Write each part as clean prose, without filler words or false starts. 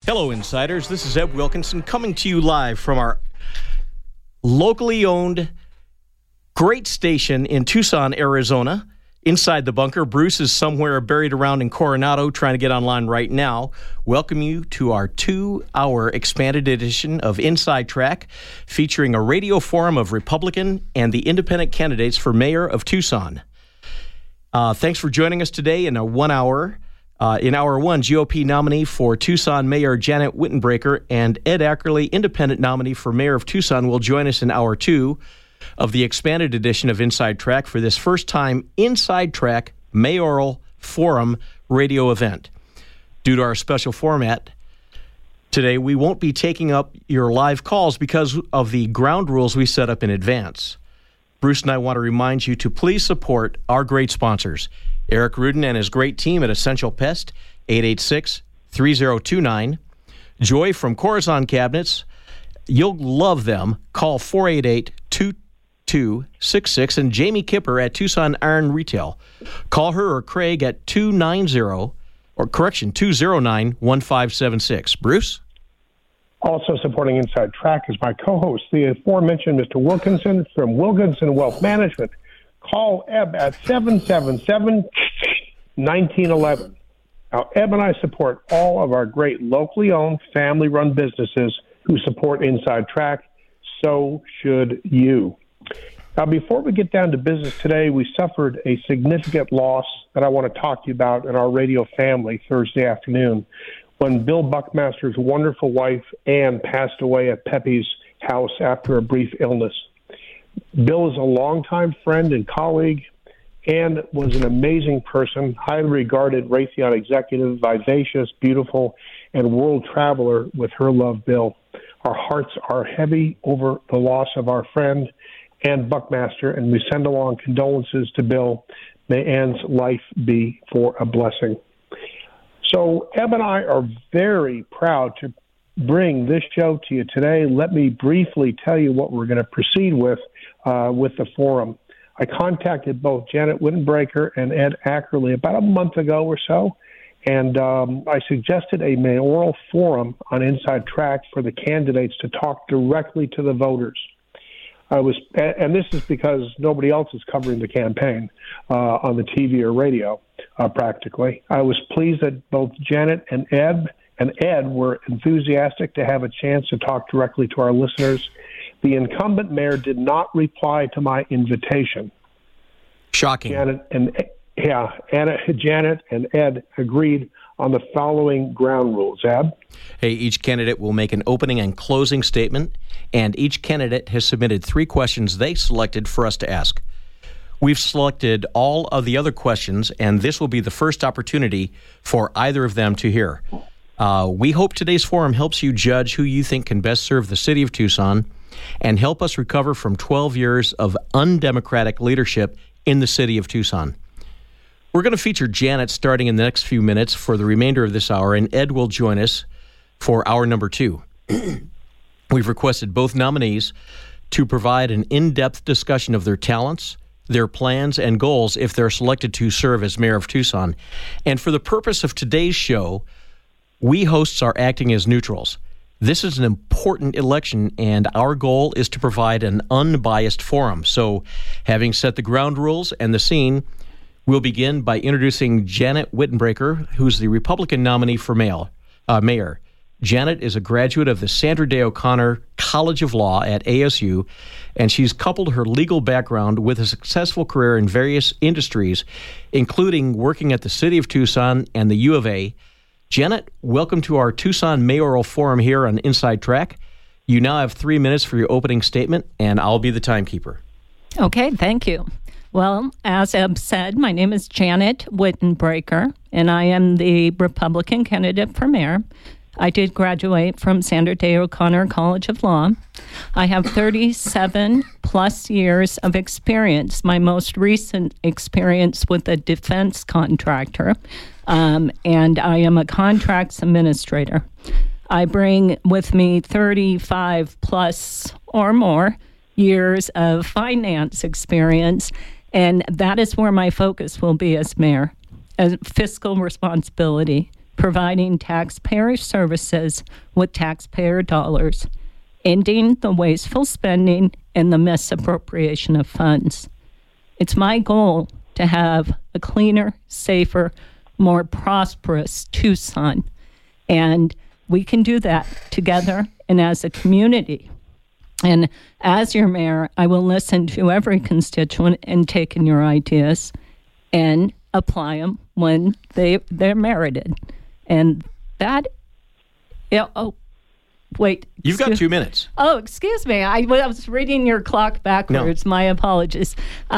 Hello, Insiders. This is Ed Wilkinson coming to you live from our locally owned great station in Tucson, Arizona. Inside the bunker, Bruce is somewhere buried around in Coronado trying to get online right now. Welcome you to our 2-hour expanded edition of Inside Track, featuring a radio forum of Republican and the independent candidates for mayor of Tucson. Thanks for joining us today in a 1 hour. In Hour 1, GOP nominee for Tucson Mayor Janet Wittenbreaker and Ed Ackerley, independent nominee for mayor of Tucson, will join us in Hour 2 of the expanded edition of Inside Track for this first-time Inside Track Mayoral Forum radio event. Due to our special format today, we won't be taking up your live calls because of the ground rules we set up in advance. Bruce and I want to remind you to please support our great sponsors, Eric Rudin and his great team at Essential Pest, 886-3029. Joy from Corazon Cabinets. You'll love them. Call 488-2266. And Jamie Kipper at Tucson Iron Retail. Call her or Craig at 209-1576. Bruce? Also supporting Inside Track is my co-host, the aforementioned Mr. Wilkinson from Wilkinson Wealth Management. Call Eb at 777-1911. Now, Eb and I support all of our great locally owned, family-run businesses who support Inside Track. So should you. Now, before we get down to business today, we suffered a significant loss that I want to talk to you about in our radio family Thursday afternoon when Bill Buckmaster's wonderful wife, Ann, passed away at Pepe's house after a brief illness. Bill is a longtime friend and colleague and was an amazing person, highly regarded Raytheon executive, vivacious, beautiful, and world traveler with her love, Bill. Our hearts are heavy over the loss of our friend, Ann Buckmaster, and we send along condolences to Bill. May Ann's life be for a blessing. So Eb and I are very proud to bring this show to you today. Let me briefly tell you what we're going to proceed with the forum. I contacted both Janet Wittenbreaker and Ed Ackerley about a month ago or so, and I suggested a mayoral forum on Inside Track for the candidates to talk directly to the voters. And this is because nobody else is covering the campaign on the TV or radio, practically. I was pleased that both Janet and Ed were enthusiastic to have a chance to talk directly to our listeners. The incumbent mayor did not reply to my invitation. Shocking. Janet and Ed agreed on the following ground rules. Ed? Hey, each candidate will make an opening and closing statement, and each candidate has submitted 3 questions they selected for us to ask. We've selected all of the other questions, and this will be the first opportunity for either of them to hear. We hope today's forum helps you judge who you think can best serve the city of Tucson and help us recover from 12 years of undemocratic leadership in the city of Tucson. We're going to feature Janet starting in the next few minutes for the remainder of this hour, and Ed will join us for hour number 2. We've requested both nominees to provide an in-depth discussion of their talents, their plans, and goals if they're selected to serve as mayor of Tucson. And for the purpose of today's show, we hosts are acting as neutrals. This is an important election, and our goal is to provide an unbiased forum. So, having set the ground rules and the scene, we'll begin by introducing Janet Wittenbreaker, who's the Republican nominee for mayor. Janet is a graduate of the Sandra Day O'Connor College of Law at ASU, and she's coupled her legal background with a successful career in various industries, including working at the City of Tucson and the U of A. Janet, welcome to our Tucson Mayoral Forum here on Inside Track. You now have 3 minutes for your opening statement, and I'll be the timekeeper. Okay, thank you. Well, as Eb said, my name is Janet Wittenbreaker, and I am the Republican candidate for mayor. I did graduate from Sandra Day O'Connor College of Law. I have 37 plus years of experience, my most recent experience with a defense contractor, and I am a contracts administrator. I bring with me 35 plus or more years of finance experience, and that is where my focus will be as mayor, as fiscal responsibility, providing taxpayer services with taxpayer dollars, ending the wasteful spending and the misappropriation of funds. It's my goal to have a cleaner, safer, more prosperous Tucson. And we can do that together and as a community. And as your mayor, I will listen to every constituent and take in your ideas and apply them when they're merited. And that, wait. You've got 2 minutes. Oh, excuse me. I was reading your clock backwards. No. My apologies.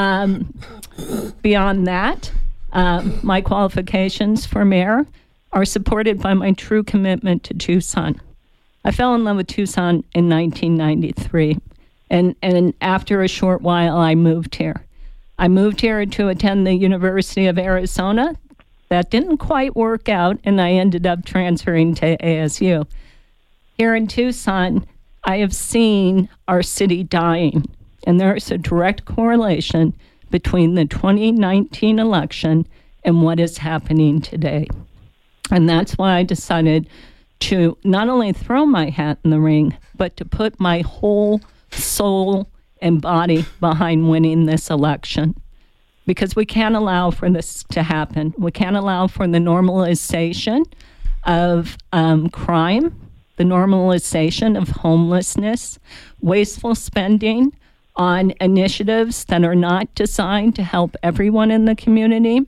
Beyond that, my qualifications for mayor are supported by my true commitment to Tucson. I fell in love with Tucson in 1993, and after a short while, I moved here. I moved here to attend the University of Arizona. That didn't quite work out, and I ended up transferring to ASU. Here in Tucson, I have seen our city dying, and there is a direct correlation between the 2019 election and what is happening today. And that's why I decided to not only throw my hat in the ring, but to put my whole soul and body behind winning this election. Because we can't allow for this to happen. We can't allow for the normalization of crime, the normalization of homelessness, wasteful spending on initiatives that are not designed to help everyone in the community.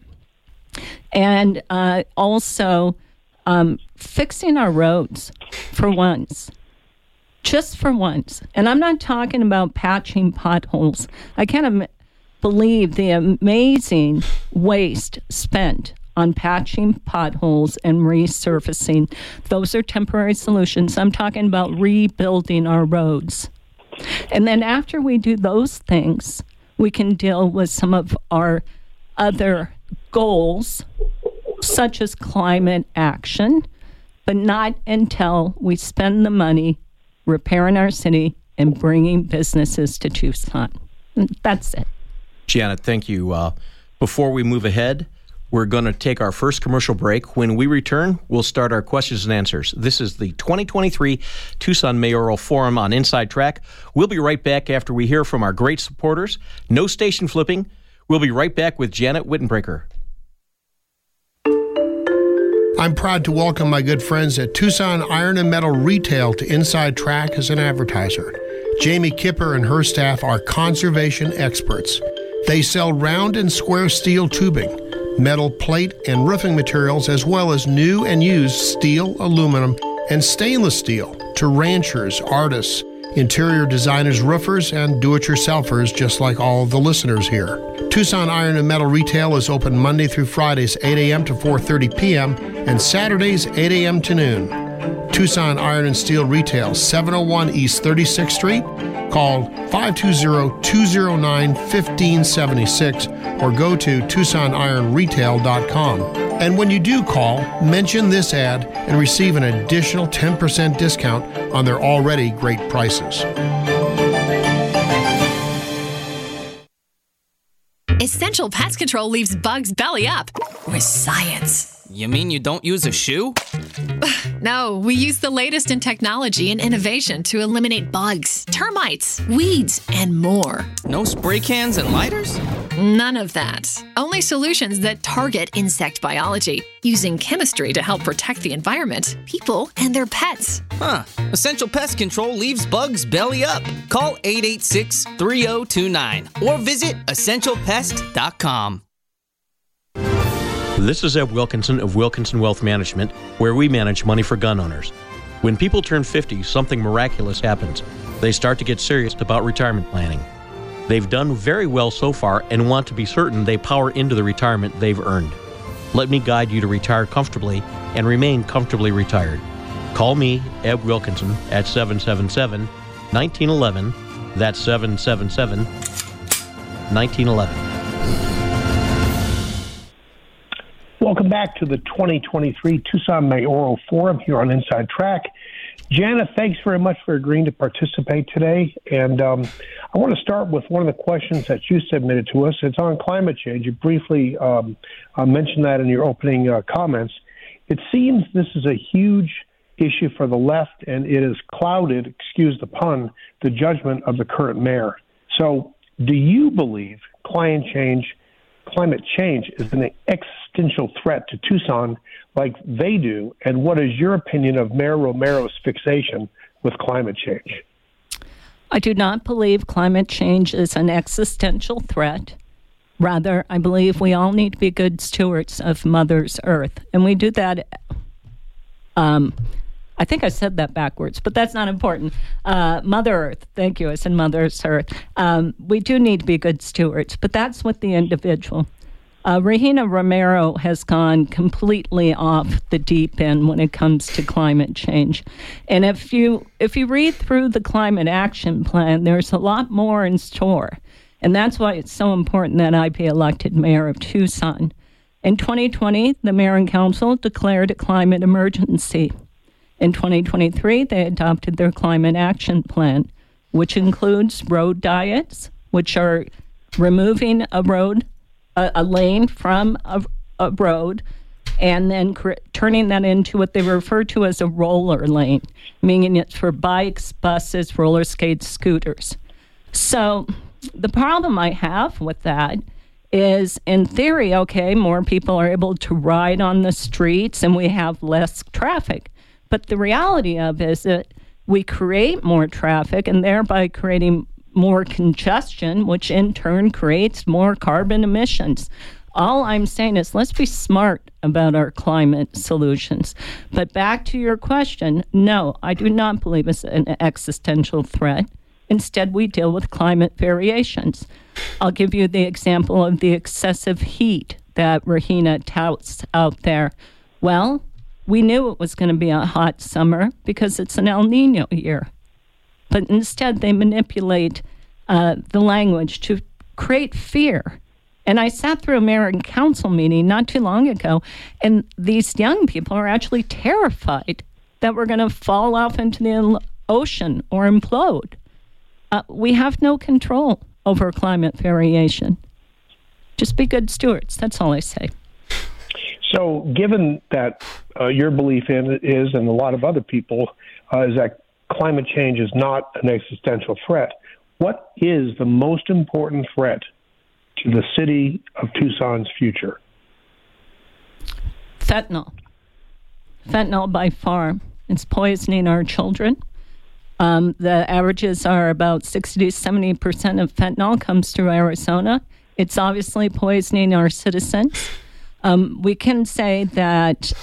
And also fixing our roads for once, just for once. And I'm not talking about patching potholes. I can't believe the amazing waste spent on patching potholes and resurfacing. Those are temporary solutions. I'm talking about rebuilding our roads. And then after we do those things, we can deal with some of our other goals, such as climate action, but not until we spend the money repairing our city and bringing businesses to Tucson. That's it. Janet, thank you. Before we move ahead, we're going to take our first commercial break. When we return, we'll start our questions and answers. This is the 2023 Tucson Mayoral Forum on Inside Track. We'll be right back after we hear from our great supporters. No station flipping. We'll be right back with Janet Wittenbreaker. I'm proud to welcome my good friends at Tucson Iron and Metal Retail to Inside Track as an advertiser. Jamie Kipper and her staff are conservation experts. They sell round and square steel tubing, metal plate and roofing materials, as well as new and used steel, aluminum, and stainless steel to ranchers, artists, interior designers, roofers, and do-it-yourselfers, just like all of the listeners here. Tucson Iron and Metal Retail is open Monday through Fridays, 8 a.m. to 4:30 p.m., and Saturdays, 8 a.m. to noon. Tucson Iron and Steel Retail, 701 East 36th Street. Call 520-209-1576 or go to TucsonIronRetail.com. And when you do call, mention this ad and receive an additional 10% discount on their already great prices. Essential Pest Control leaves bugs belly up with science. You mean you don't use a shoe? No, we use the latest in technology and innovation to eliminate bugs, termites, weeds, and more. No spray cans and lighters? None of that. Only solutions that target insect biology, using chemistry to help protect the environment, people, and their pets. Huh. Essential Pest Control leaves bugs belly up. Call 886-3029 or visit essentialpest.com. This is Eb Wilkinson of Wilkinson Wealth Management, where we manage money for gun owners. When people turn 50, something miraculous happens. They start to get serious about retirement planning. They've done very well so far and want to be certain they power into the retirement they've earned. Let me guide you to retire comfortably and remain comfortably retired. Call me, Eb Wilkinson, at 777-1911. That's 777-1911. Welcome back to the 2023 Tucson Mayoral Forum here on Inside Track. Janet, thanks very much for agreeing to participate today. And I want to start with one of the questions that you submitted to us. It's on climate change. You briefly mentioned that in your opening comments. It seems this is a huge issue for the left, and it has clouded, excuse the pun, the judgment of the current mayor. So do you believe climate change is an existential threat to Tucson like they do? And what is your opinion of Mayor Romero's fixation with climate change? I do not believe climate change is an existential threat. Rather, I believe we all need to be good stewards of Mother's Earth. And we do that, I think I said that backwards, but that's not important. Mother Earth, thank you, I said Mother's Earth. We do need to be good stewards, but that's with the individual. Regina Romero has gone completely off the deep end when it comes to climate change. And if you read through the Climate Action Plan, there's a lot more in store. And that's why it's so important that I be elected mayor of Tucson. In 2020, the mayor and council declared a climate emergency. In 2023, they adopted their Climate Action Plan, which includes road diets, which are removing a lane from a road, and then turning that into what they refer to as a roller lane, meaning it's for bikes, buses, roller skates, scooters. So the problem I have with that is, in theory, okay, more people are able to ride on the streets and we have less traffic. But the reality of it is that we create more traffic and thereby creating more congestion, which in turn creates more carbon emissions. All I'm saying is let's be smart about our climate solutions. But back to your question, no, I do not believe it's an existential threat. Instead, we deal with climate variations. I'll give you the example of the excessive heat that Regina touts out there. Well, we knew it was going to be a hot summer because it's an El Nino year. But instead, they manipulate the language to create fear. And I sat through a mayor and council meeting not too long ago, and these young people are actually terrified that we're going to fall off into the ocean or implode. We have no control over climate variation. Just be good stewards. That's all I say. So given that your belief in it is, and a lot of other people, is that climate change is not an existential threat, what is the most important threat to the city of Tucson's future? Fentanyl. Fentanyl by far. It's poisoning our children. The averages are about 60 to 70% of fentanyl comes through Arizona. It's obviously poisoning our citizens. We can say that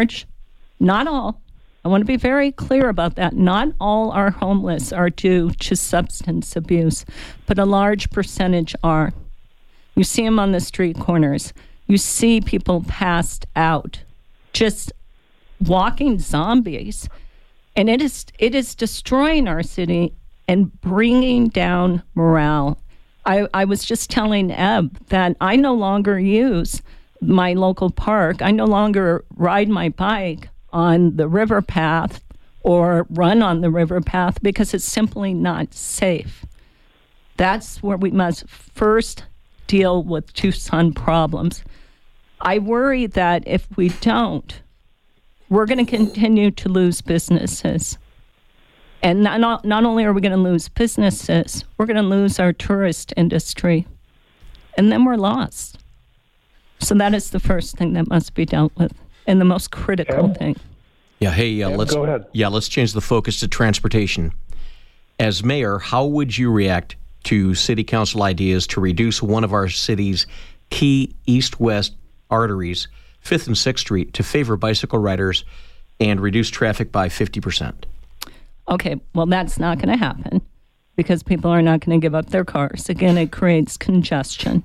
not all, I want to be very clear about that, not all our homeless are due to substance abuse, but a large percentage are. You see them on the street corners. You see people passed out, just walking zombies. And it is destroying our city and bringing down morale. I was just telling Eb that I no longer use my local park. I no longer ride my bike on the river path or run on the river path because it's simply not safe. That's where we must first deal with Tucson problems. I worry that if we don't, we're going to continue to lose businesses. And not only are we going to lose businesses, we're going to lose our tourist industry. And then we're lost. So that is the first thing that must be dealt with, and the most critical thing. Yeah, hey, let's go ahead. Yeah, let's change the focus to transportation. As mayor, how would you react to city council ideas to reduce one of our city's key east-west arteries, 5th and 6th Street, to favor bicycle riders and reduce traffic by 50%? Okay, well, that's not going to happen because people are not going to give up their cars. Again, it creates congestion.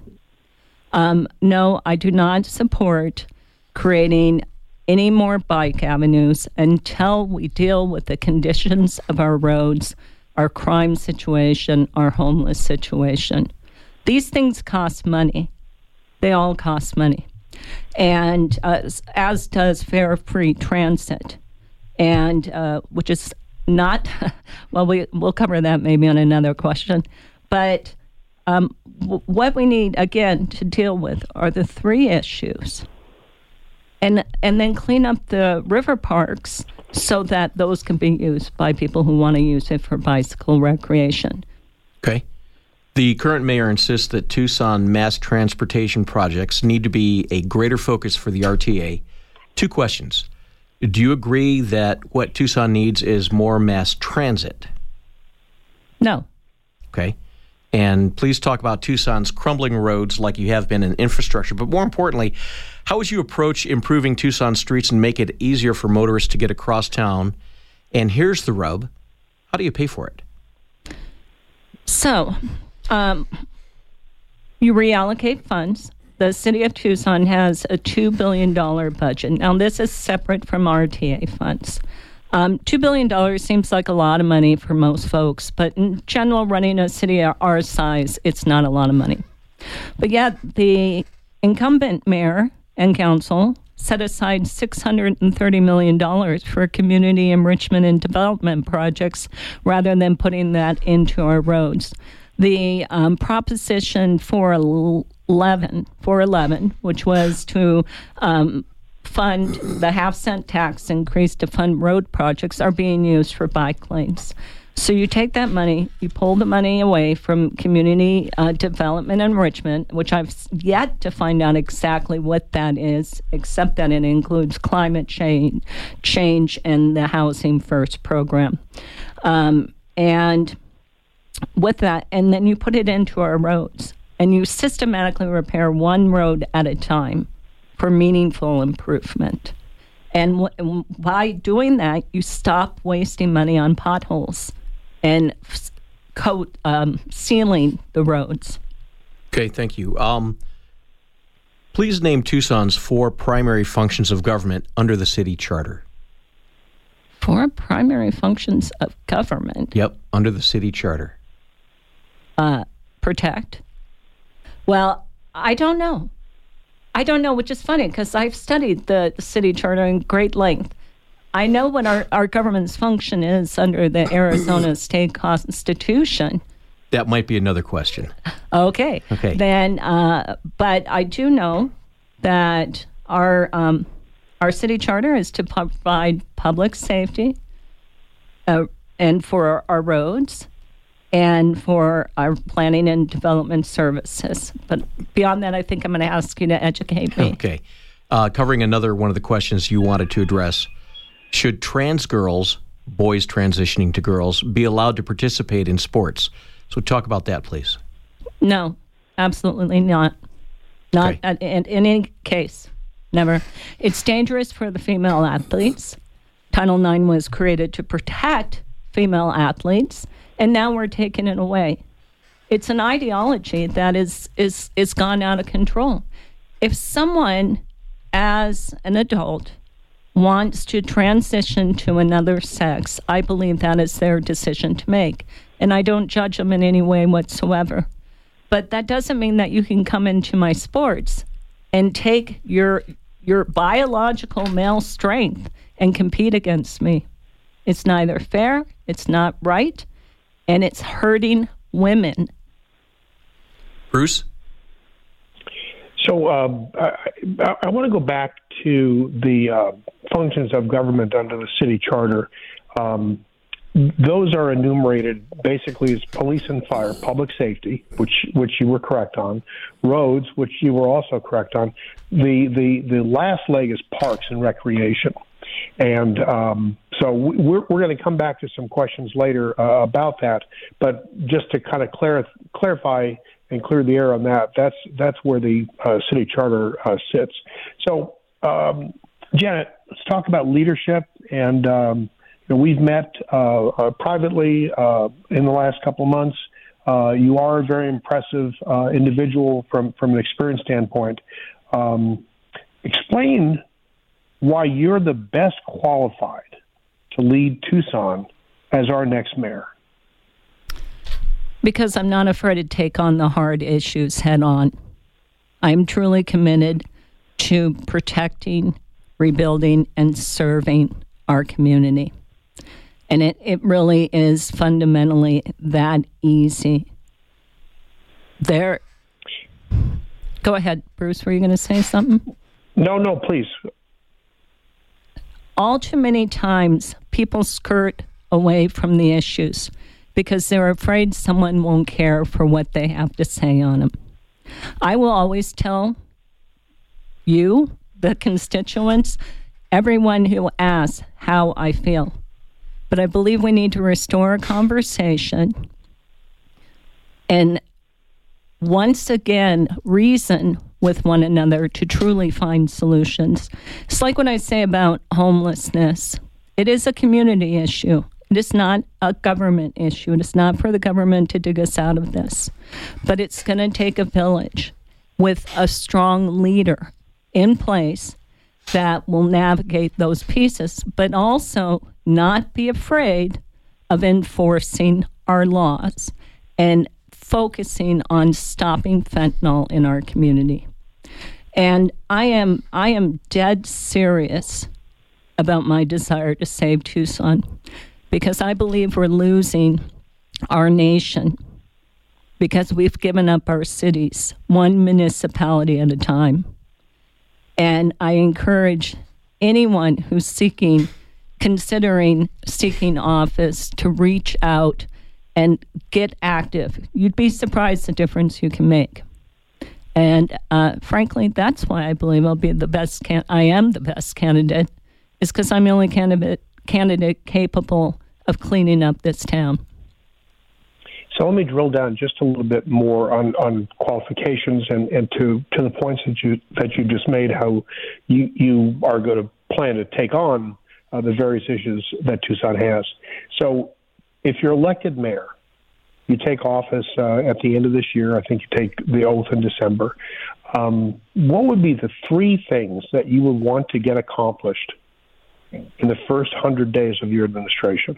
No, I do not support creating any more bike avenues until we deal with the conditions of our roads, our crime situation, our homeless situation. These things cost money. They all cost money. And as does fare-free transit, and which is not, well, we'll cover that maybe on another question. But what we need, again, to deal with are the three issues. and then clean up the river parks so that those can be used by people who want to use it for bicycle recreation. Okay. The current mayor insists that Tucson mass transportation projects need to be a greater focus for the RTA. 2 questions. Do you agree that what Tucson needs is more mass transit? No. Okay. And please talk about Tucson's crumbling roads like you have been in infrastructure. But more importantly, how would you approach improving Tucson streets and make it easier for motorists to get across town? And here's the rub. How do you pay for it? So, you reallocate funds. The city of Tucson has a $2 billion budget. Now, this is separate from RTA funds. $2 billion seems like a lot of money for most folks, but in general, running a city our size, it's not a lot of money. But yet, the incumbent mayor and council set aside $630 million for community enrichment and development projects rather than putting that into our roads. The Proposition 411, which was to fund the half-cent tax increase to fund road projects, are being used for bike lanes. So you take that money, you pull the money away from community development and enrichment, which I've yet to find out exactly what that is, except that it includes climate change and the Housing First program. And with that, and then you put it into our roads, and you systematically repair one road at a time for meaningful improvement. And by doing that, you stop wasting money on potholes and sealing the roads. Okay, thank you. Please name Tucson's 4 primary functions of government under the city charter. 4 primary functions of government? Yep, under the city charter. Protect. Well, I don't know, which is funny because I've studied the city charter in great length. I know what our government's function is under the Arizona State Constitution. That might be another question. Okay. Then, but I do know that our city charter is to provide public safety and for our roads and for our planning and development services. But beyond that, I think I'm going to ask you to educate me. Okay. Covering another one of the questions you wanted to address, should trans girls, boys transitioning to girls, be allowed to participate in sports? So talk about that, please. No, absolutely not. Not in any case. Never. It's dangerous for the female athletes. Title IX was created to protect female athletes, and now we're taking it away. It's an ideology that is gone out of control. If someone, as an adult, wants to transition to another sex, I believe that is their decision to make. And I don't judge them in any way whatsoever. But that doesn't mean that you can come into my sports and take your biological male strength and compete against me. It's neither fair, it's not right, and it's hurting women. Bruce? So I want to go back to the functions of government under the city charter. Those are enumerated basically as police and fire, public safety, which you were correct on, roads, which you were also correct on. The last leg is parks and recreation. And so we're going to come back to some questions later about that. But just to kind of clarify and clear the air on that, that's where the city charter sits. So, Janet, let's talk about leadership. And we've met privately in the last couple of months. You are a very impressive individual from an experience standpoint. Explain why you're the best qualified to lead Tucson as our next mayor. Because I'm not afraid to take on the hard issues head on. I'm truly committed to protecting, rebuilding, and serving our community. And it really is fundamentally that easy. Go ahead, Bruce, were you going to say something? No, please. All too many times, people skirt away from the issues because they're afraid someone won't care for what they have to say on them. I will always tell you, the constituents, everyone who asks how I feel. But I believe we need to restore a conversation and once again reason with one another to truly find solutions. It's like what I say about homelessness. It is a community issue. It is not a government issue. It is not for the government to dig us out of this. But it's going to take a village with a strong leader in place that will navigate those pieces, but also not be afraid of enforcing our laws and focusing on stopping fentanyl in our community. And I am dead serious about my desire to save Tucson because I believe we're losing our nation because we've given up our cities, one municipality at a time. And I encourage anyone who's considering seeking office to reach out and get active. You'd be surprised the difference you can make. And frankly, that's why I believe I'll be the best. I am the best candidate, is because I'm the only candidate capable of cleaning up this town. So let me drill down just a little bit more on qualifications and to the points that you just made. How you are going to plan to take on the various issues that Tucson has. So if you're elected mayor, you take office at the end of this year. I think you take the oath in December. What would be the three things that you would want to get accomplished in the first 100 days of your administration?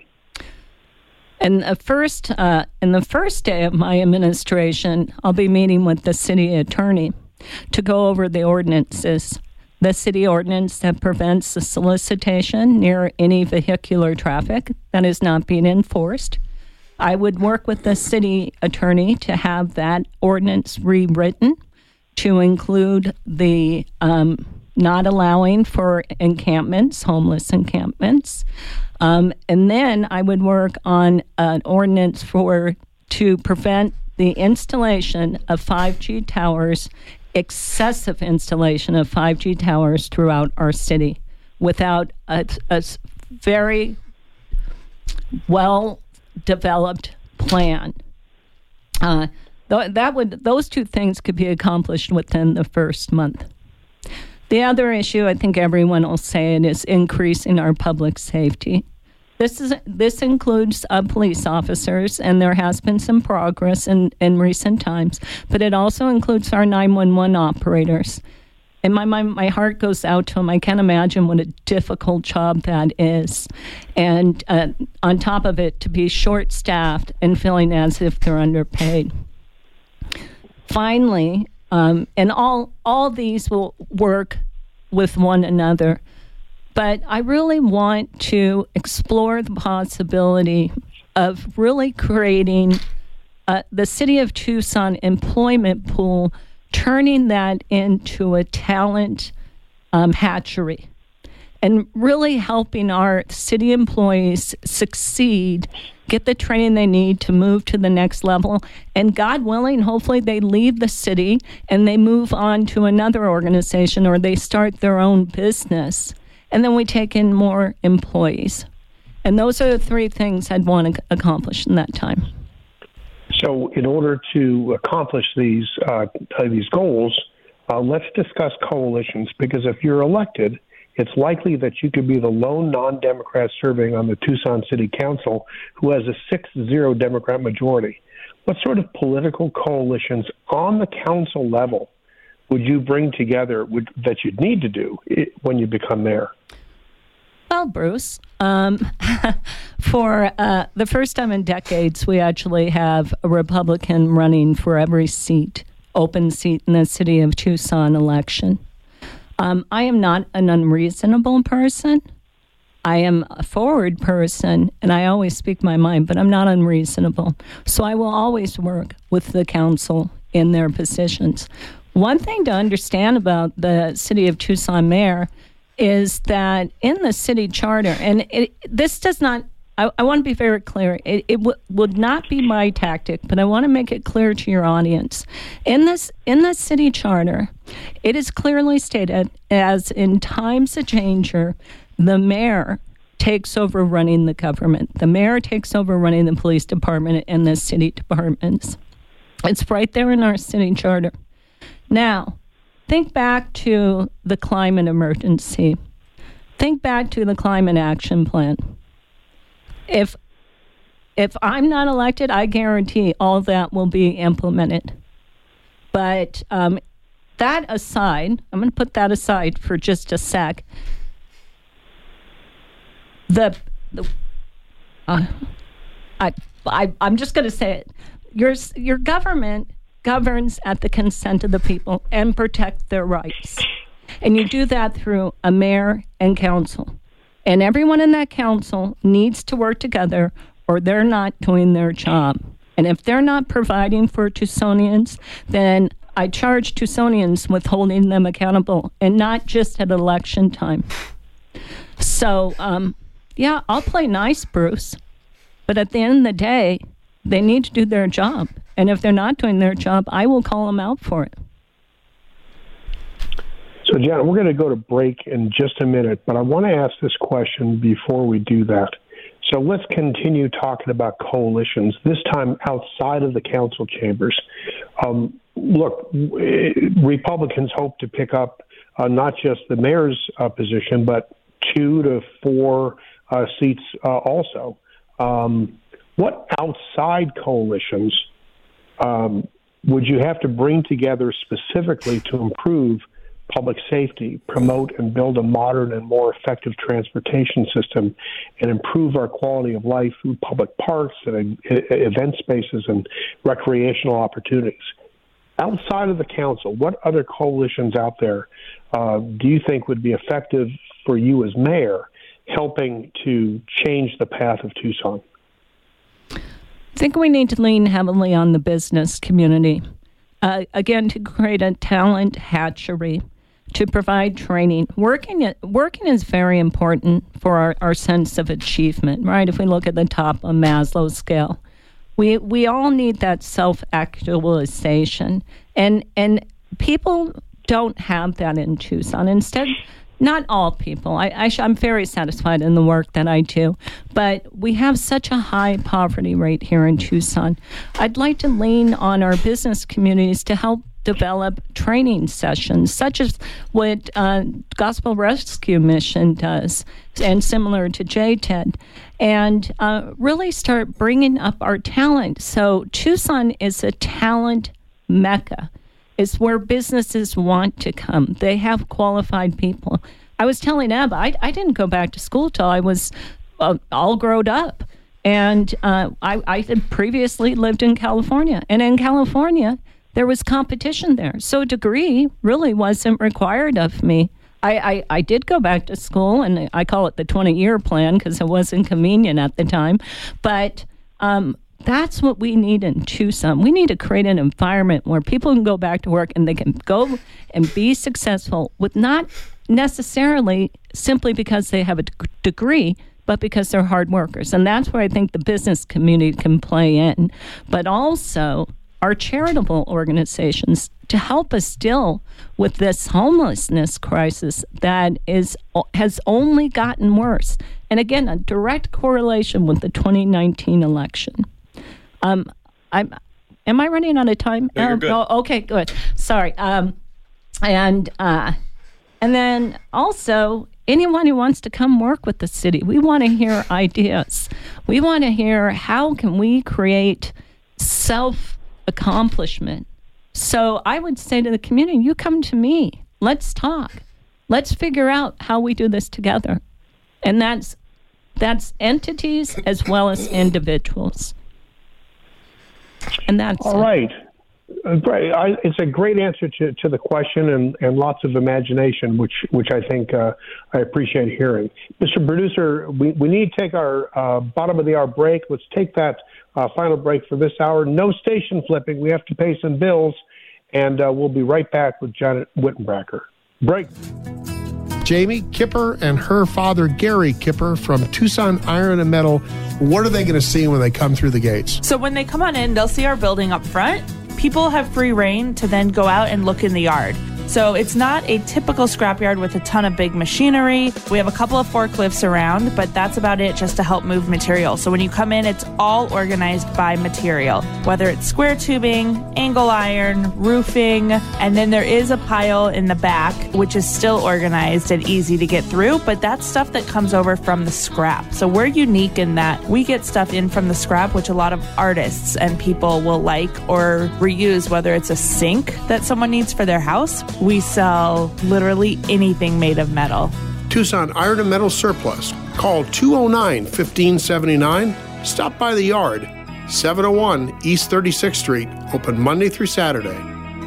In the first day of my administration, I'll be meeting with the city attorney to go over the ordinances. The city ordinance that prevents the solicitation near any vehicular traffic that is not being enforced. I would work with the city attorney to have that ordinance rewritten to include the not allowing for encampments, homeless encampments. And then I would work on an ordinance to prevent the installation of 5G towers, excessive installation of 5G towers throughout our city without a very well-developed plan. Those two things could be accomplished within the first month. The other issue, I think everyone will say it, is increasing our public safety. This includes police officers, and there has been some progress in recent times, but it also includes our 911 operators. In my mind, my heart goes out to them. I can't imagine what a difficult job that is. And on top of it, to be short-staffed and feeling as if they're underpaid. Finally, and all these will work with one another. But I really want to explore the possibility of really creating the City of Tucson employment pool, turning that into a talent hatchery, and really helping our city employees succeed, get the training they need to move to the next level, and God willing, hopefully they leave the city and they move on to another organization or they start their own business. And then we take in more employees. And those are the three things I'd want to accomplish in that time. So in order to accomplish these goals, let's discuss coalitions, because if you're elected, it's likely that you could be the lone non-Democrat serving on the Tucson City Council who has a 6-0 Democrat majority. What sort of political coalitions on the council level would you bring together that you'd need to do when you become mayor? Well, Bruce, for the first time in decades, we actually have a Republican running for every open seat in the City of Tucson election. I am not an unreasonable person. I am a forward person, and I always speak my mind, but I'm not unreasonable. So I will always work with the council in their positions. One thing to understand about the City of Tucson mayor is that in the city charter, and this does not, I want to be very clear, it would not be my tactic, but I want to make it clear to your audience. In the city charter, it is clearly stated as in times of danger, the mayor takes over running the government. The mayor takes over running the police department and the city departments. It's right there in our city charter. Now, think back to the climate emergency. Think back to the climate action plan. If I'm not elected, I guarantee all that will be implemented. But that aside, I'm going to put that aside for just a sec. I'm just going to say it. Your government governs at the consent of the people and protect their rights. And you do that through a mayor and council. And everyone in that council needs to work together or they're not doing their job. And if they're not providing for Tucsonians, then I charge Tucsonians with holding them accountable and not just at election time. So, yeah, I'll play nice, Bruce. But at the end of the day, they need to do their job. And if they're not doing their job, I will call them out for it. So, Janet, we're going to go to break in just a minute, but I want to ask this question before we do that. So let's continue talking about coalitions, this time outside of the council chambers. Look, Republicans hope to pick up not just the mayor's position, but 2 to 4 seats also. What outside coalitions would you have to bring together specifically to improve public safety, promote and build a modern and more effective transportation system, and improve our quality of life through public parks and event spaces and recreational opportunities? Outside of the council, what other coalitions out there do you think would be effective for you as mayor, helping to change the path of Tucson? I think we need to lean heavily on the business community. Again, to create a talent hatchery, to provide training. Working is very important for our sense of achievement, right? If we look at the top of Maslow's scale, we all need that self-actualization, and people don't have that in Tucson. Instead, not all people. I'm very satisfied in the work that I do, but we have such a high poverty rate here in Tucson. I'd like to lean on our business communities to help develop training sessions, such as what Gospel Rescue Mission does, and similar to JTED, and really start bringing up our talent. So Tucson is a talent mecca. It's where businesses want to come. They have qualified people. I was telling Eb, I didn't go back to school till I was all grown up. And I had previously lived in California. And in California, there was competition there. So a degree really wasn't required of me. I did go back to school, and I call it the 20-year plan because it wasn't convenient at the time. But that's what we need in Tucson. We need to create an environment where people can go back to work and they can go and be successful with not necessarily simply because they have a degree, but because they're hard workers. And that's where I think the business community can play in. But also our charitable organizations to help us deal with this homelessness crisis that has only gotten worse. And again, a direct correlation with the 2019 election. Am I running out of time? No, you're good. Oh, okay, good. Sorry. And then also, anyone who wants to come work with the city, we want to hear ideas. We want to hear how can we create self-accomplishment. So I would say to the community, you come to me. Let's talk. Let's figure out how we do this together. And that's entities as well as individuals. And that's all right. Great. It's a great answer to the question and lots of imagination, which I think I appreciate hearing. Mr. Producer, we need to take our bottom of the hour break. Let's take that final break for this hour. No station flipping. We have to pay some bills, and we'll be right back with Janet Wittenbracker. Break. Jamie Kipper and her father, Gary Kipper, from Tucson Iron and Metal. What are they going to see when they come through the gates? So when they come on in, they'll see our building up front. People have free reign to then go out and look in the yard. So it's not a typical scrapyard with a ton of big machinery. We have a couple of forklifts around, but that's about it just to help move material. So when you come in, it's all organized by material, whether it's square tubing, angle iron, roofing, and then there is a pile in the back, which is still organized and easy to get through, but that's stuff that comes over from the scrap. So we're unique in that we get stuff in from the scrap, which a lot of artists and people will like or reuse, whether it's a sink that someone needs for their house. We sell literally anything made of metal. Tucson Iron and Metal Surplus. Call 209-1579. Stop by the yard. 701 East 36th Street. Open Monday through Saturday.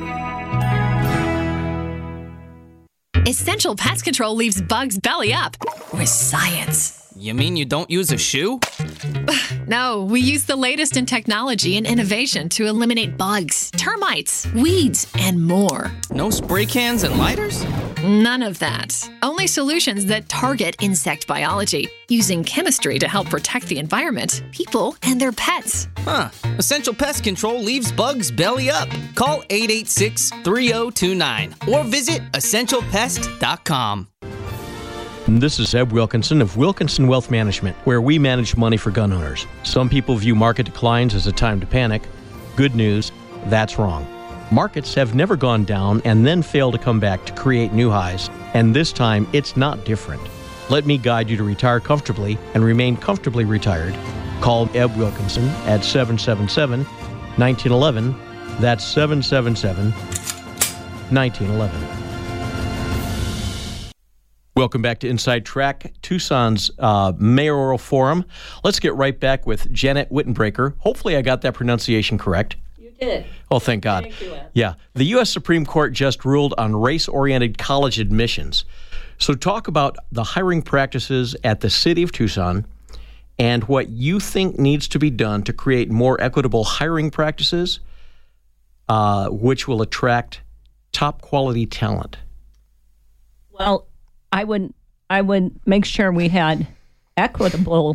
Essential Pest Control leaves bugs belly up with science. You mean you don't use a shoe? No, we use the latest in technology and innovation to eliminate bugs, termites, weeds, and more. No spray cans and lighters? None of that. Only solutions that target insect biology, using chemistry to help protect the environment, people, and their pets. Huh. Essential Pest Control leaves bugs belly up. Call 886-3029 or visit essentialpest.com. This is Eb Wilkinson of Wilkinson Wealth Management, where we manage money for gun owners. Some people view market declines as a time to panic. Good news, that's wrong. Markets have never gone down and then fail to come back to create new highs, and this time it's not different. Let me guide you to retire comfortably and remain comfortably retired. Call Eb Wilkinson at 777-1911. That's 777-1911. Welcome back to Inside Track, Tucson's mayoral forum. Let's get right back with Janet Wittenbreaker. Hopefully I got that pronunciation correct. You did. Oh, thank God. Thank you, Ed. Yeah. The U.S. Supreme Court just ruled on race-oriented college admissions. So talk about the hiring practices at the city of Tucson and what you think needs to be done to create more equitable hiring practices, which will attract top-quality talent. Well, I would make sure we had equal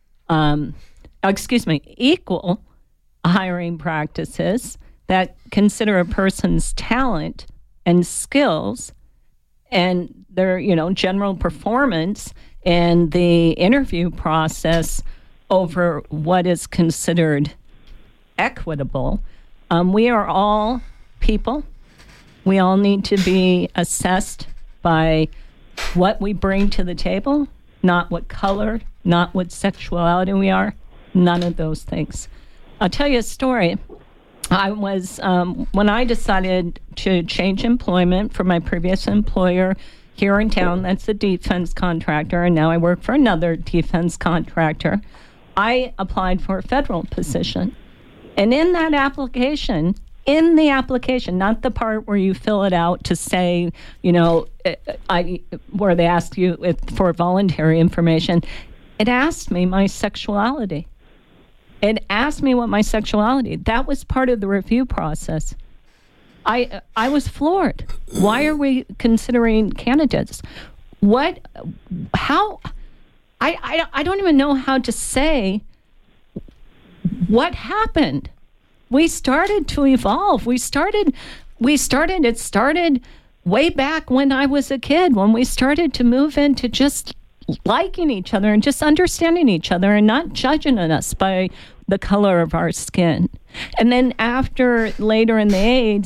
hiring practices that consider a person's talent and skills and their, general performance and the interview process over what is considered equitable. We are all people. We all need to be assessed by what we bring to the table, not what color, not what sexuality we are, none of those things. I'll tell you a story. I was, when I decided to change employment for my previous employer here in town, that's a defense contractor, and now I work for another defense contractor, I applied for a federal position. And in that application, not the part where you fill it out to say, where they ask you for voluntary information, it asked me my sexuality. It asked me what my sexuality. That was part of the review process. I was floored. Why are we considering candidates? How? I don't even know how to say what happened. We started to evolve. It started way back when I was a kid, when we started to move into just liking each other and just understanding each other and not judging us by the color of our skin. And then later in the age,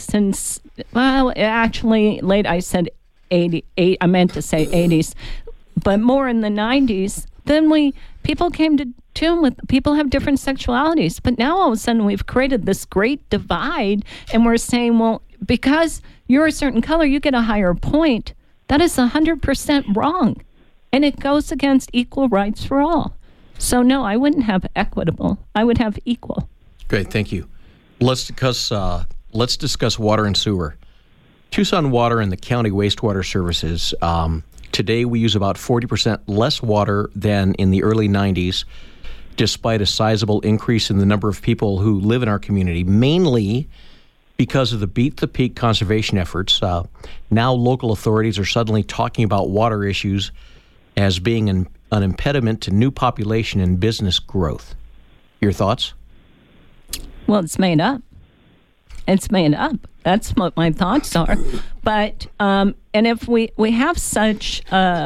I said 88, I meant to say 80s, but more in the 90s, then people came to tune with, people have different sexualities, but now all of a sudden we've created this great divide and we're saying, well, because you're a certain color, you get a higher point. That is 100% wrong. And it goes against equal rights for all. So no, I wouldn't have equitable. I would have equal. Great, thank you. Let's discuss water and sewer. Tucson Water and the county wastewater services. Today we use about 40% less water than in the early 90s, despite a sizable increase in the number of people who live in our community, mainly Because of the Beat the Peak conservation efforts, now local authorities are suddenly talking about water issues as being an impediment to new population and business growth. Your thoughts? Well, it's made up. It's made up. That's what my thoughts are. But and if we have such a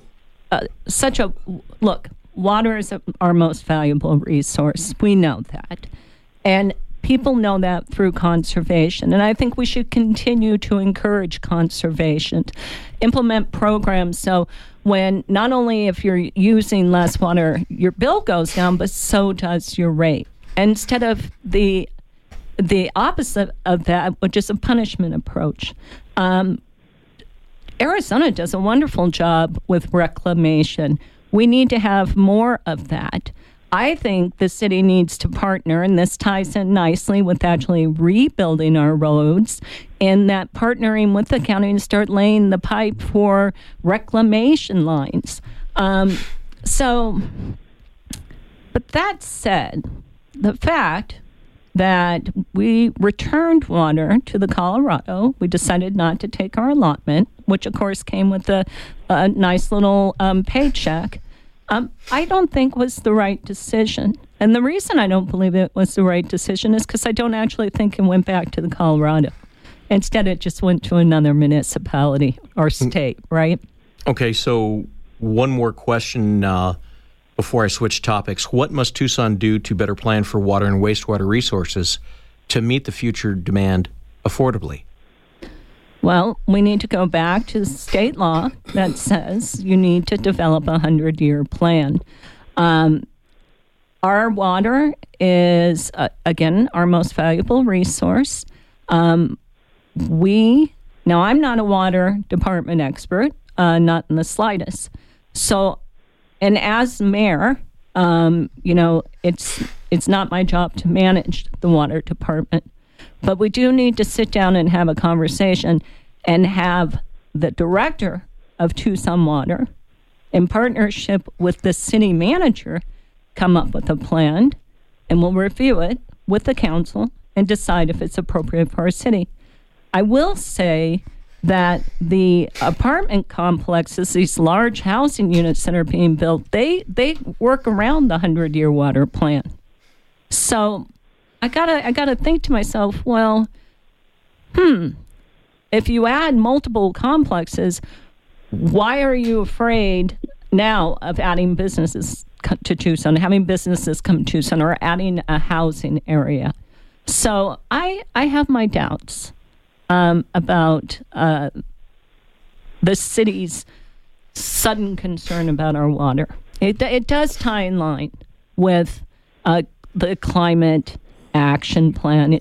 look, water is our most valuable resource. We know that, and people know that through conservation. And I think we should continue to encourage conservation, implement programs so when not only if you're using less water, your bill goes down, but so does your rate. Instead of the opposite of that, which is a punishment approach. Arizona does a wonderful job with reclamation. We need to have more of that. I think the city needs to partner, and this ties in nicely with actually rebuilding our roads, and that partnering with the county to start laying the pipe for reclamation lines. But that said, the fact that we returned water to the Colorado, we decided not to take our allotment, which of course came with a nice little paycheck, I don't think was the right decision. And the reason I don't believe it was the right decision is because I don't actually think it went back to the Colorado. Instead, it just went to another municipality or state, right? Okay, so one more question before I switch topics. What must Tucson do to better plan for water and wastewater resources to meet the future demand affordably? Well, we need to go back to state law that says you need to develop a 100-year plan. Our water is, again, our most valuable resource. Now, I'm not a water department expert, not in the slightest. So, and as mayor, it's not my job to manage the water department. But we do need to sit down and have a conversation and have the director of Tucson Water, in partnership with the city manager, come up with a plan, and we'll review it with the council and decide if it's appropriate for our city. I will say that the apartment complexes, these large housing units that are being built, they work around the 100-year water plan. So I gotta think to myself, well, if you add multiple complexes, why are you afraid now of adding businesses to Tucson, having businesses come to Tucson, or adding a housing area? So I have my doubts about the city's sudden concern about our water. It does tie in line with the climate action plan.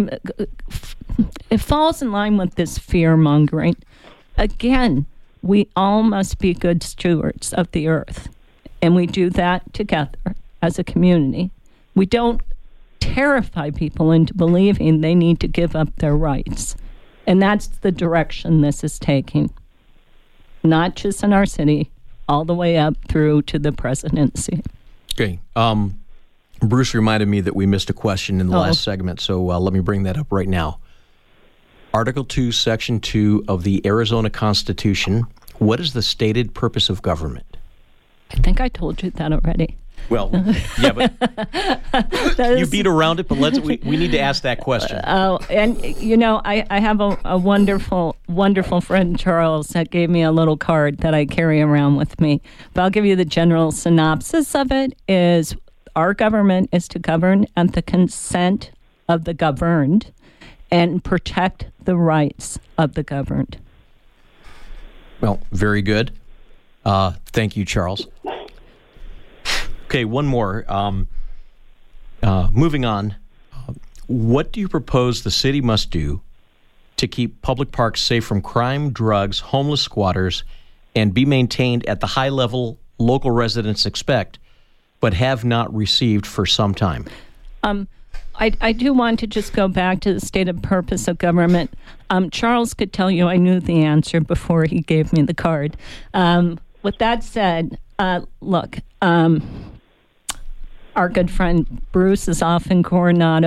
It falls in line with this fear-mongering. Again, we all must be good stewards of the earth, and we do that together as a community. We don't terrify people into believing they need to give up their rights, and that's the direction this is taking, not just in our city, all the way up through to the presidency. Okay. Bruce reminded me that we missed a question in the last segment, so let me bring that up right now. Article 2, Section 2 of the Arizona Constitution, what is the stated purpose of government? I think I told you that already. Well, yeah, but you beat around it, but we need to ask that question. And, I have a wonderful, wonderful friend, Charles, that gave me a little card that I carry around with me. But I'll give you the general synopsis of it is our government is to govern at the consent of the governed and protect the rights of the governed. Well, very good. Thank you, Charles. Okay, one more. Moving on. What do you propose the city must do to keep public parks safe from crime, drugs, homeless squatters, and be maintained at the high level local residents expect, but have not received for some time? I do want to just go back to the stated purpose of government. Charles could tell you I knew the answer before he gave me the card. With that said, look, our good friend Bruce is off in Coronado,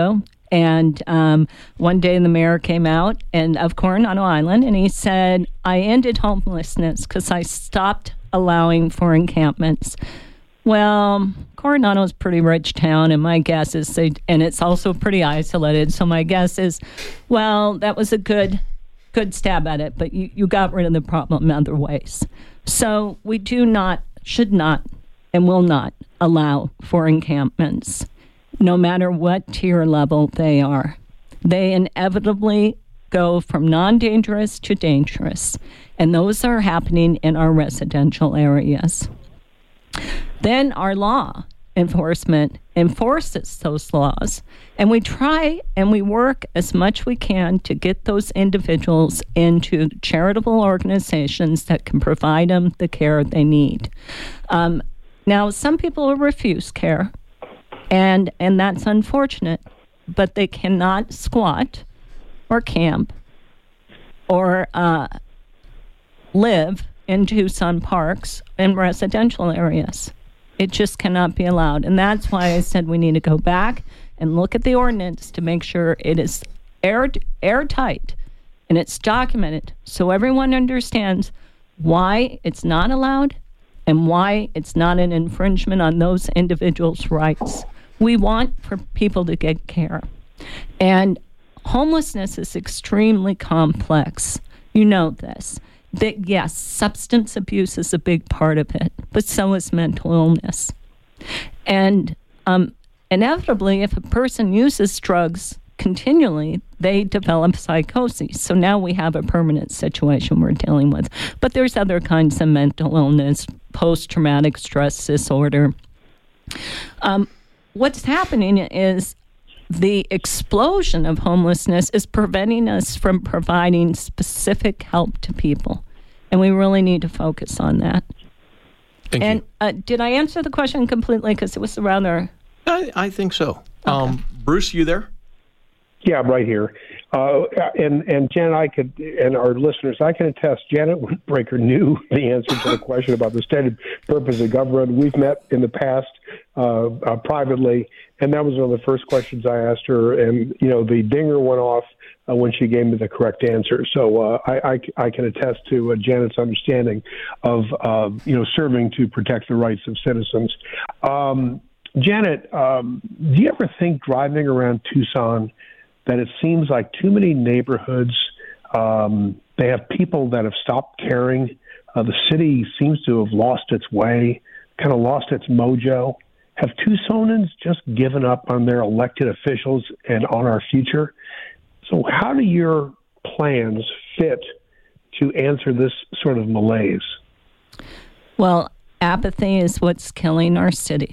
And one day the mayor came out of Coronado Island, and he said, I ended homelessness because I stopped allowing for encampments. Well, Coronado's a pretty rich town, and my guess is, and it's also pretty isolated, so my guess is, well, that was a good stab at it, but you got rid of the problem other ways. So we should not, and will not allow for encampments, no matter what tier level they are. They inevitably go from non-dangerous to dangerous, and those are happening in our residential areas. Then our law enforcement enforces those laws, and we try and we work as much we can to get those individuals into charitable organizations that can provide them the care they need. Now, some people will refuse care, and that's unfortunate, but they cannot squat or camp or live in Tucson parks and residential areas. It just cannot be allowed. And that's why I said we need to go back and look at the ordinance to make sure it is airtight and it's documented so everyone understands why it's not allowed and why it's not an infringement on those individuals' rights. We want for people to get care. And homelessness is extremely complex. You know this. That yes, substance abuse is a big part of it, but so is mental illness. And inevitably, if a person uses drugs continually, they develop psychosis. So now we have a permanent situation we're dealing with. But there's other kinds of mental illness, post-traumatic stress disorder. What's happening is the explosion of homelessness is preventing us from providing specific help to people. And we really need to focus on that. Thank you. Did I answer the question completely? Because it was rather... I think so. Okay. Bruce, you there? Yeah, I'm right here. And Janet, and our listeners, I can attest, Janet Windbreaker knew the answer to the question about the stated purpose of government. We've met in the past privately, and that was one of the first questions I asked her. And, the dinger went off when she gave me the correct answer. So I can attest to Janet's understanding of, serving to protect the rights of citizens. Janet, do you ever think driving around Tucson that it seems like too many neighborhoods, they have people that have stopped caring? The city seems to have lost its way, kind of lost its mojo. Have Tucsonans just given up on their elected officials and on our future? So how do your plans fit to answer this sort of malaise? Well, apathy is what's killing our city.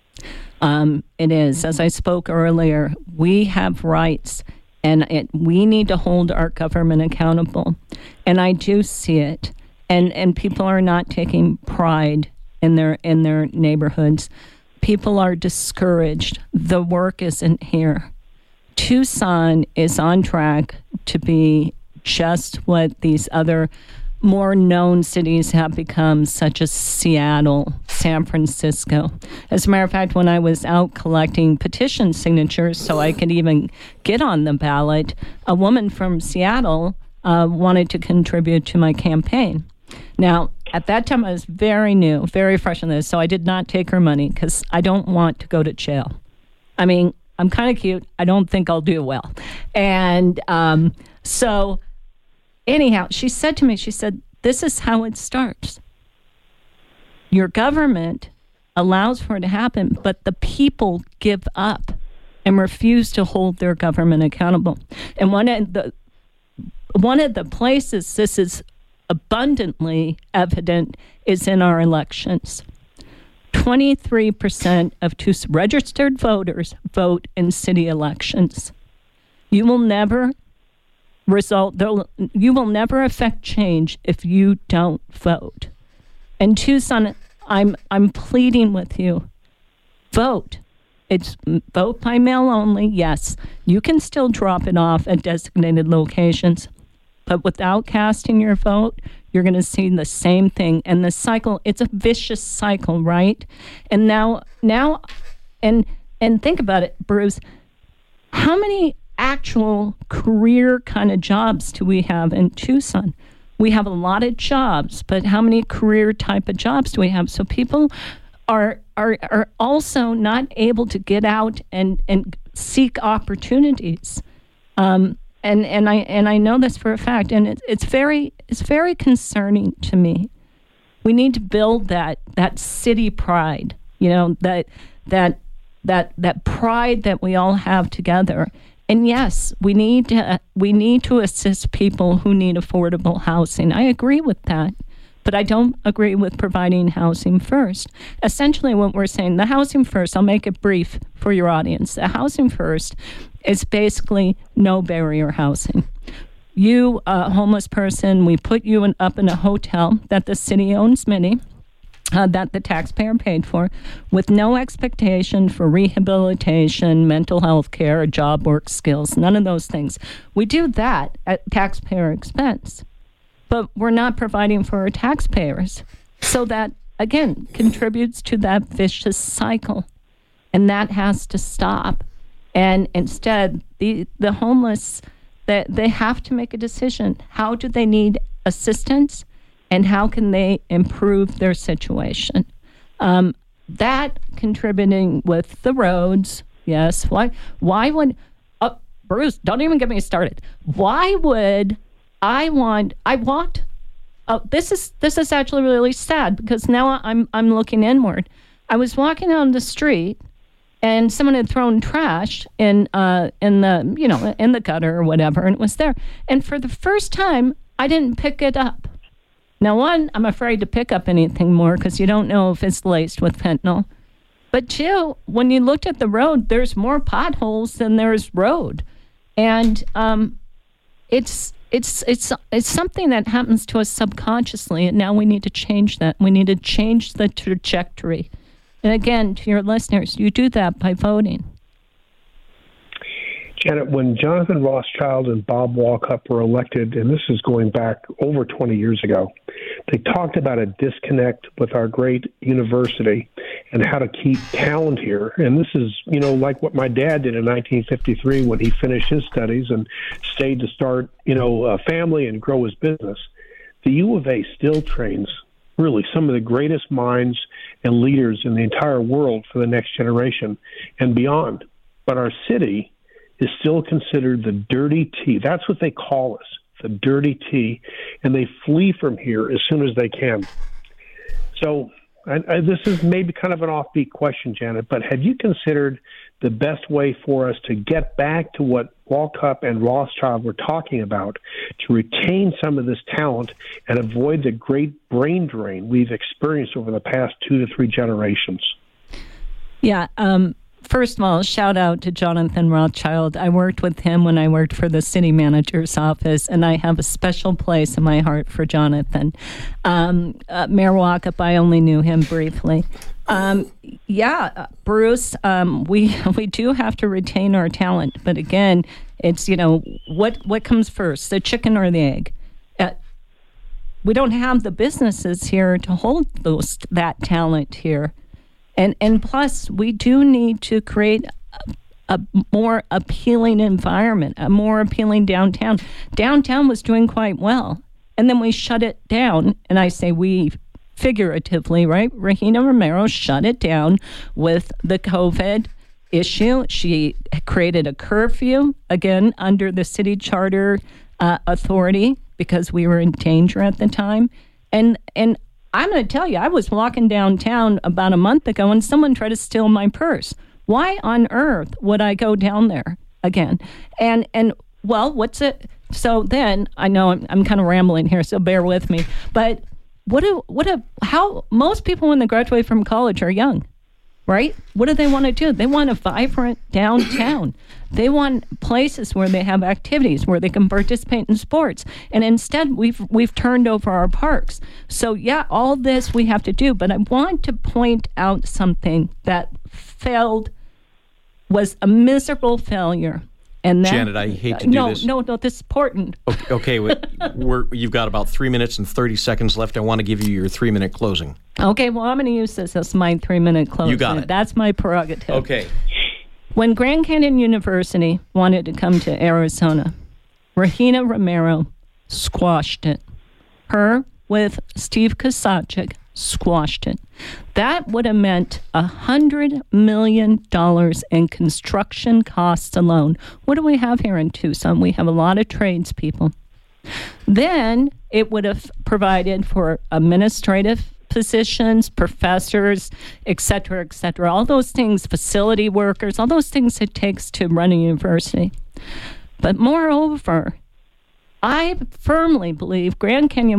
It is. As I spoke earlier, we have rights, and we need to hold our government accountable. And I do see it. And people are not taking pride in their neighborhoods. People are discouraged. The work isn't here. Tucson is on track to be just what these other more known cities have become, such as Seattle, San Francisco. As a matter of fact, when I was out collecting petition signatures so I could even get on the ballot, a woman from Seattle wanted to contribute to my campaign. Now, at that time, I was very new, very fresh in this, so I did not take her money because I don't want to go to jail. I mean, I'm kind of cute. I don't think I'll do well. And so anyhow, she said to me, this is how it starts. Your government allows for it to happen, but the people give up and refuse to hold their government accountable. And one of the places this is abundantly evident is in our elections. 23% of registered voters vote in city elections. You will never affect change if you don't vote. And Tucson, I'm pleading with you, vote. It's vote by mail only. Yes, you can still drop it off at designated locations, but without casting your vote, you're going to see the same thing. And the cycle, it's a vicious cycle, right? And now, and think about it, Bruce. How many actual career kind of jobs do we have in Tucson? We have a lot of jobs, but how many career type of jobs do we have? So people are also not able to get out and seek opportunities. And I know this for a fact, and it's very concerning to me. We need to build that city pride, that pride that we all have together. And yes, we need to assist people who need affordable housing. I agree with that, but I don't agree with providing housing first. Essentially, what we're saying, the housing first, I'll make it brief for your audience. The housing first is basically no barrier housing. You, a homeless person, we put you up in a hotel that the city owns many, that the taxpayer paid for, with no expectation for rehabilitation, mental health care, job work skills, none of those things. We do that at taxpayer expense, but we're not providing for our taxpayers. So that, again, contributes to that vicious cycle, and that has to stop. And instead, the homeless, they have to make a decision. How do they need assistance? And how can they improve their situation? That contributing with the roads, yes. Why would, Bruce, don't even get me started. Why would this is actually really sad, because now I'm looking inward. I was walking on the street and someone had thrown trash in the gutter or whatever, and it was there. And for the first time, I didn't pick it up. Now, one, I'm afraid to pick up anything more because you don't know if it's laced with fentanyl. But two, when you looked at the road, there's more potholes than there's road. And it's something that happens to us subconsciously, and now we need to change that. We need to change the trajectory. And again, to your listeners, you do that by voting. Janet, when Jonathan Rothschild and Bob Walkup were elected, and this is going back over 20 years ago, they talked about a disconnect with our great university and how to keep talent here. And this is, like what my dad did in 1953 when he finished his studies and stayed to start, a family and grow his business. The U of A still trains really some of the greatest minds and leaders in the entire world for the next generation and beyond. But our city is still considered the dirty T. That's what they call us, the dirty T, and they flee from here as soon as they can. So this is maybe kind of an offbeat question, Janet, but have you considered the best way for us to get back to what Walkup and Rothschild were talking about, to retain some of this talent and avoid the great brain drain we've experienced over the past 2 to 3 generations? Yeah, first of all, shout out to Jonathan Rothschild. I worked with him when I worked for the city manager's office, and I have a special place in my heart for Jonathan. Mayor Walkup, I only knew him briefly. Bruce, we do have to retain our talent, but again, it's, what comes first, the chicken or the egg? We don't have the businesses here to hold that talent here. And plus, we do need to create a more appealing environment, a more appealing downtown. Downtown was doing quite well, and then we shut it down. And I say we figuratively, right? Regina Romero shut it down with the COVID issue. She created a curfew, again, under the city charter authority because we were in danger at the time. And I'm going to tell you, I was walking downtown about a month ago and someone tried to steal my purse. Why on earth would I go down there again? And what's it? So then, I know I'm kind of rambling here, so bear with me. But how most people when they graduate from college are young, right? What do they want to do? They want a vibrant downtown. They want places where they have activities, where they can participate in sports. And instead, we've turned over our parks. So, yeah, all this we have to do. But I want to point out something that was a miserable failure. And that, Janet, I hate to do this. No, this is important. Okay, you've got about 3 minutes and 30 seconds left. I want to give you your 3-minute closing. Okay, well, I'm going to use this as my 3-minute closing. You got it. That's my prerogative. Okay. When Grand Canyon University wanted to come to Arizona, Regina Romero squashed it. Her with Steve Kusacik squashed it. That would have meant $100 million in construction costs alone. What do we have here in Tucson? We have a lot of tradespeople. Then it would have provided for administrative positions, professors, et cetera, all those things, facility workers, all those things it takes to run a university. But moreover, I firmly believe Grand Canyon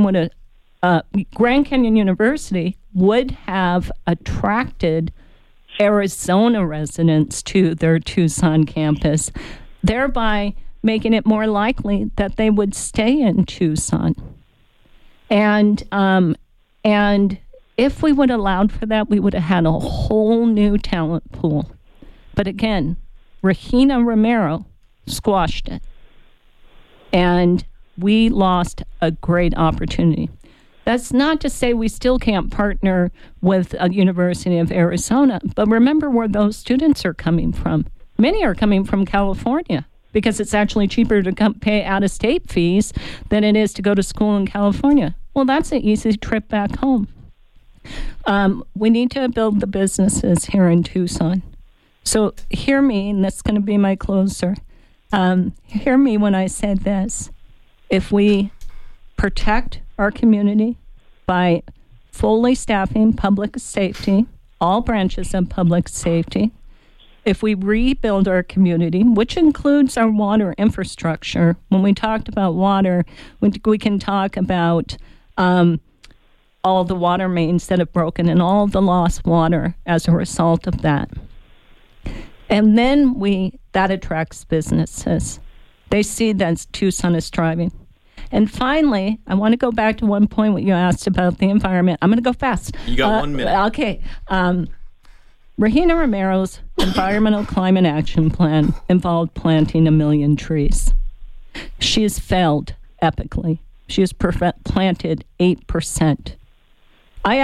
University would have attracted Arizona residents to their Tucson campus, thereby making it more likely that they would stay in Tucson. And if we would have allowed for that, we would have had a whole new talent pool. But again, Regina Romero squashed it. And we lost a great opportunity. That's not to say we still can't partner with a University of Arizona, but remember where those students are coming from. Many are coming from California because it's actually cheaper to pay out-of-state fees than it is to go to school in California. Well, that's an easy trip back home. We need to build the businesses here in Tucson. So hear me, and that's going to be my closer. Hear me when I say this. If we protect our community by fully staffing public safety, all branches of public safety, if we rebuild our community, which includes our water infrastructure, when we talked about water, we can talk about all the water mains that have broken and all the lost water as a result of that. And then that attracts businesses. They see that Tucson is thriving. And finally, I want to go back to one point what you asked about the environment. I'm going to go fast. You got 1 minute. Okay. Regina Romero's Environmental Climate Action Plan involved planting 1 million trees. She has failed epically. She has planted 8%. I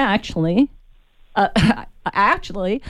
actually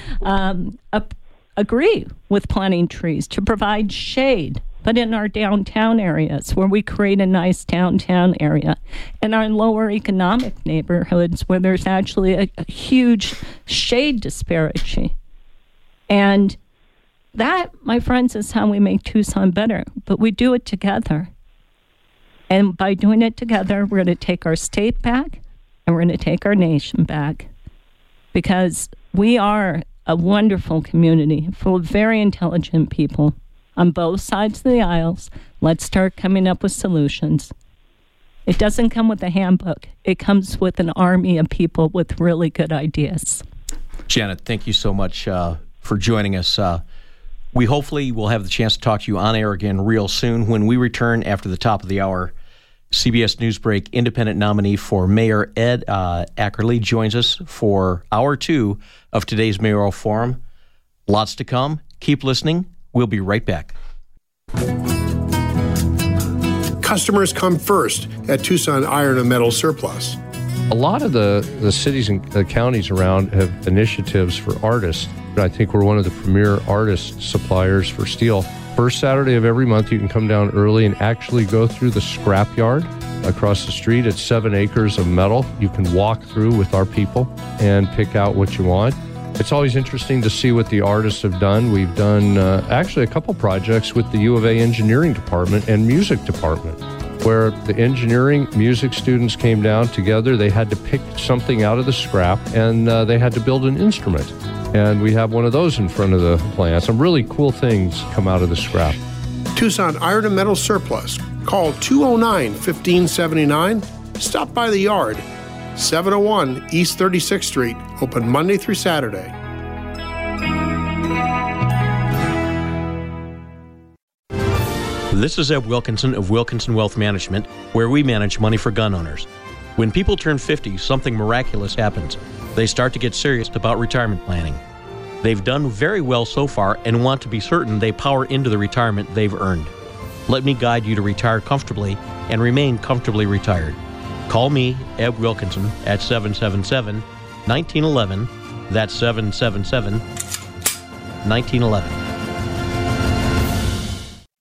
agree with planting trees to provide shade, but in our downtown areas where we create a nice downtown area, in our lower economic neighborhoods where there's actually a huge shade disparity. And that, my friends, is how we make Tucson better, but we do it together. And by doing it together, we're going to take our state back and we're going to take our nation back, because we are a wonderful community full of very intelligent people on both sides of the aisles. Let's start coming up with solutions. It doesn't come with a handbook. It comes with an army of people with really good ideas. Janet, thank you so much for joining us. We hopefully will have the chance to talk to you on air again real soon. When we return after the top of the hour, CBS Newsbreak independent nominee for Mayor Ed Ackerley joins us for hour 2 of today's mayoral forum. Lots to come. Keep listening. We'll be right back. Customers come first at Tucson Iron and Metal Surplus. A lot of the cities and the counties around have initiatives for artists. I think we're one of the premier artist suppliers for steel. First Saturday of every month, you can come down early and actually go through the scrapyard across the street. It's 7 acres of metal. You can walk through with our people and pick out what you want. It's always interesting to see what the artists have done. We've done actually a couple projects with the U of A engineering department and music department, where the engineering music students came down together. They had to pick something out of the scrap, and they had to build an instrument. And we have one of those in front of the plant. Some really cool things come out of the scrap. Tucson Iron and Metal Surplus. Call 209-1579. Stop by the yard. 701 East 36th Street. Open Monday through Saturday. This is Ed Wilkinson of Wilkinson Wealth Management, where we manage money for gun owners. When people turn 50, something miraculous happens. They start to get serious about retirement planning. They've done very well so far and want to be certain they power into the retirement they've earned. Let me guide you to retire comfortably and remain comfortably retired. Call me, Ed Wilkinson, at 777-1911. That's 777-1911.